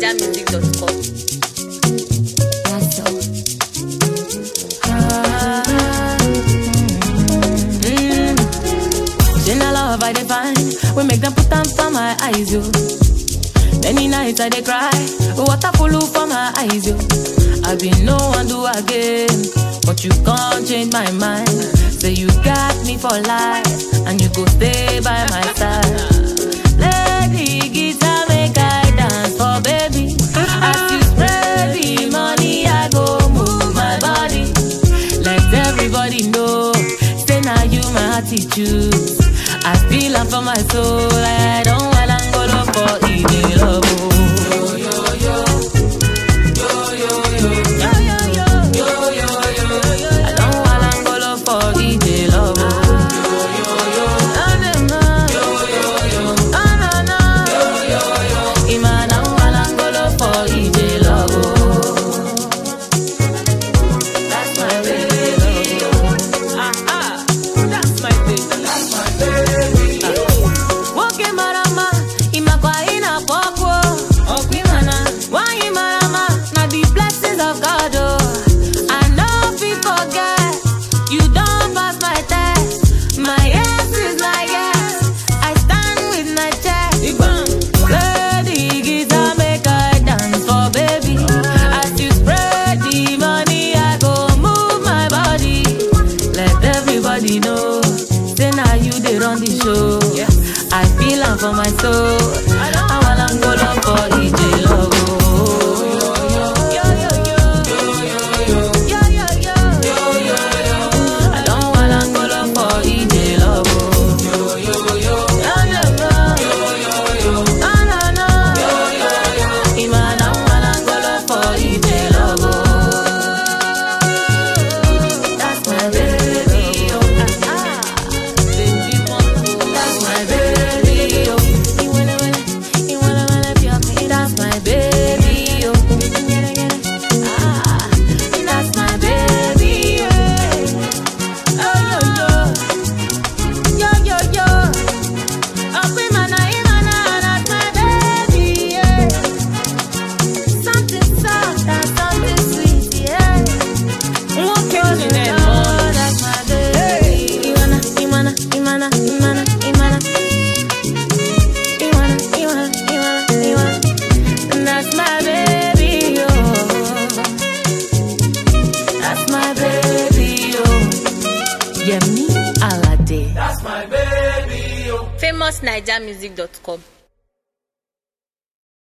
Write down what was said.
famousnigermusic.com. Love I define, we make them put them for my eyes, yo. Many nights I dey cry, water full for my eyes, yo. I been no one do again, but you can't change my mind. Say you got me for life, and you go stay by my side. Lady guitar make I dance for baby. As you spread the money, I go move my body. Let everybody know, say now you my attitude. I feel am for my soul. I don't want to go look for easy love. Yo yo yo, yo yo yo, yo yo yo, yo yo yo. I don't want to go look for easy love. Yo yo yo, no no no, yo yo yo, no no no, yo yo yo. Ima don't want to go look for easy love. That's my baby. That's my baby. That's my baby. On the show, yes. I feel am for my soul. I wanna go love for EJ love. I don't wanna go love for EJ love. That's my baby. famousnigermusic.com.